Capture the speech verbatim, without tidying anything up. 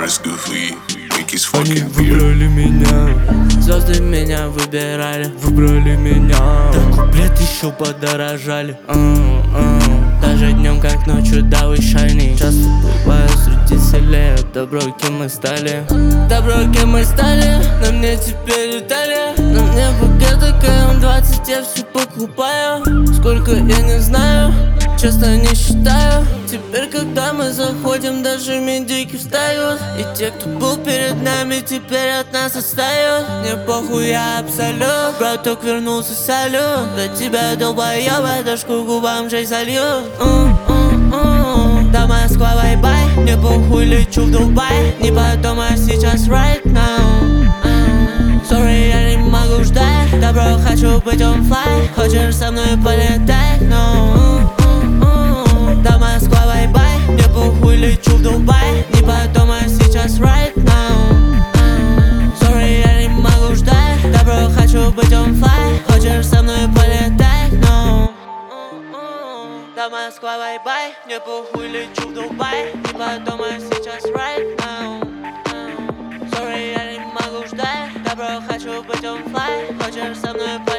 it's good for you. Think it's Они fucking beer. выбрали меня, Звезды меня выбирали, выбрали меня. да куплет еще подорожали. uh, uh. Даже днем, как ночью, да, вы shiny. Часто бываю среди селеб, добро, кем мы стали. Добро, кем мы стали, на мне теперь Италия. На мне букеты, КМ двадцать, я все покупаю. Сколько, я не знаю, честно не считаю. Теперь, когда мы заходим, даже медики встают. И те, кто был перед нами, теперь от нас отстают. Мне похуй, я абсолют. Браток вернулся, салют. До тебя, долбоёба, дошку губам жей солью. Да, Москва, бай-бай. Мне похуй, лечу в Дубай. Не потом, а сейчас right now. Sorry, я не могу ждать. Добро, хочу быть on fly. Хочешь со мной полетать? No. Да, Москва, бай-бай. Мне похуй, лечу в Дубай. Не потом, а сейчас right now. Sorry, я не могу ждать. Добро, хочу быть on fly. Хочешь со мной полетать? No. Да, Москва, бай-бай. Мне похуй, лечу в Дубай. Не потом, а сейчас right now. Sorry, я не могу ждать. Добро, хочу быть on fly. Хочешь со мной полетать?